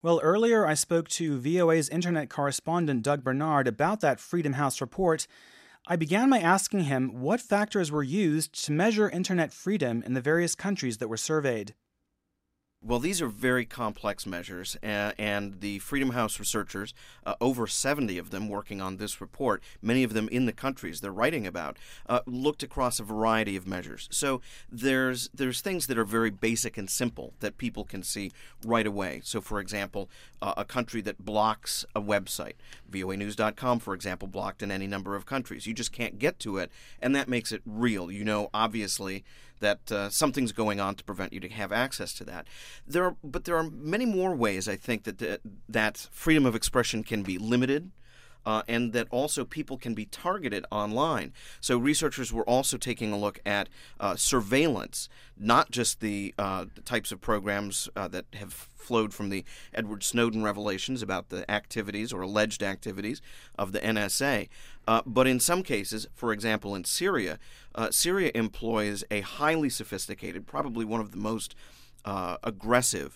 Well, earlier I spoke to VOA's internet correspondent Doug Bernard about that Freedom House report. I began by asking him what factors were used to measure internet freedom in the various countries that were surveyed. Well, these are very complex measures, and the Freedom House researchers, over 70 of them working on this report, many of them in the countries they're writing about, looked across a variety of measures. So there's things that are very basic and simple that people can see right away. So, for example, a country that blocks a website, voanews.com, for example, blocked in any number of countries. You just can't get to it, and that makes it real. You know, obviously, that something's going on to prevent you to have access to that. But there are many more ways, I think, that freedom of expression can be limited, and that also people can be targeted online. So researchers were also taking a look at surveillance, not just the types of programs that have flowed from the Edward Snowden revelations about the activities or alleged activities of the NSA. But in some cases, for example, in Syria, Syria employs a highly sophisticated, probably one of the most aggressive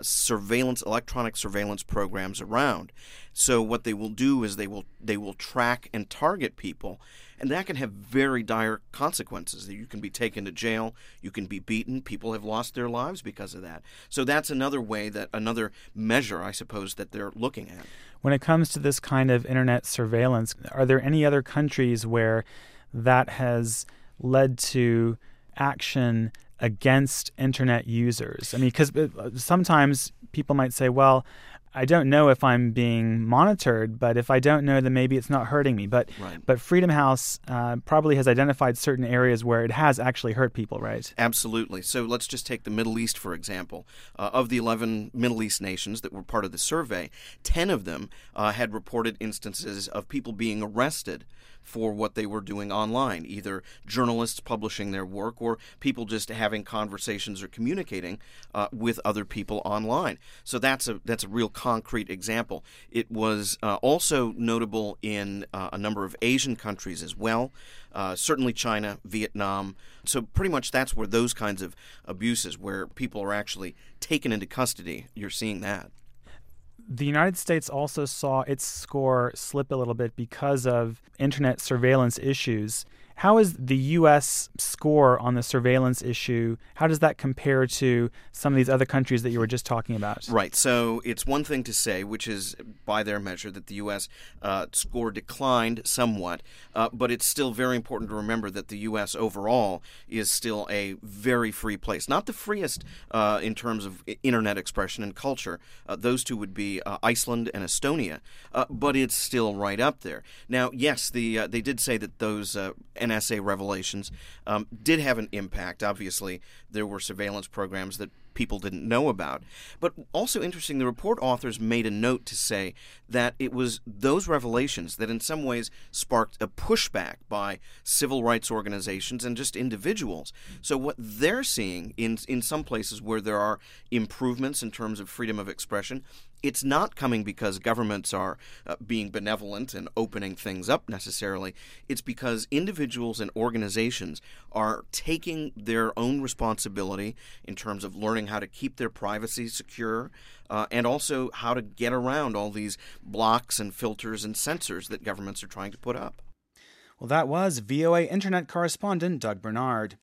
electronic surveillance programs around. So what they will do is they will track and target people, and that can have very dire consequences. You can be taken to jail, you can be beaten. People have lost their lives because of that. So that's another measure, I suppose, that they're looking at. When it comes to this kind of internet surveillance, are there any other countries where that has led to action against internet users? I mean, because sometimes people might say, well, I don't know if I'm being monitored, but if I don't know, then maybe it's not hurting me. But Right. But Freedom House probably has identified certain areas where it has actually hurt people, right? Absolutely. So let's just take the Middle East, for example. Of the 11 Middle East nations that were part of the survey, 10 of them had reported instances of people being arrested for what they were doing online, either journalists publishing their work or people just having conversations or communicating with other people online. So that's a real concrete example. It was also notable in a number of Asian countries as well, certainly China, Vietnam. So pretty much that's where those kinds of abuses, where people are actually taken into custody, you're seeing that. The United States also saw its score slip a little bit because of internet surveillance issues. How is the U.S. score on the surveillance issue? How does that compare to some of these other countries that you were just talking about? Right. So it's one thing to say, which is by their measure, that the U.S. Score declined somewhat, but it's still very important to remember that the U.S. overall is still a very free place. Not the freest in terms of internet expression and culture. Those two would be Iceland and Estonia, but it's still right up there. Now, yes, they did say that those NSA revelations did have an impact. Obviously, there were surveillance programs that people didn't know about. But also interesting, the report authors made a note to say that it was those revelations that in some ways sparked a pushback by civil rights organizations and just individuals. So what they're seeing in some places where there are improvements in terms of freedom of expression, it's not coming because governments are being benevolent and opening things up necessarily. It's because individuals and organizations are taking their own responsibility in terms of learning how to keep their privacy secure and also how to get around all these blocks and filters and censors that governments are trying to put up. Well, that was VOA Internet correspondent Doug Bernard.